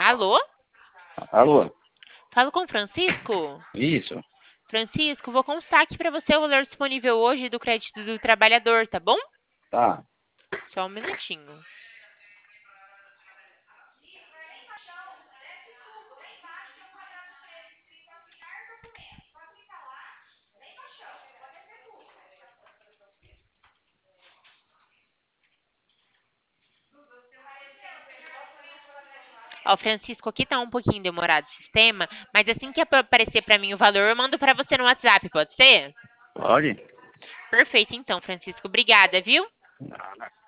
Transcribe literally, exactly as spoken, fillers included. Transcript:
Alô? Alô? Falo com o Francisco? Isso. Francisco, vou constar aqui para você o valor disponível hoje do crédito do trabalhador, tá bom? Tá. Só um minutinho. Ó, Francisco, aqui tá um pouquinho demorado o sistema, mas assim que ap- aparecer para mim o valor, eu mando para você no WhatsApp, pode ser? Pode? Perfeito, então, Francisco. Obrigada, viu? Nada.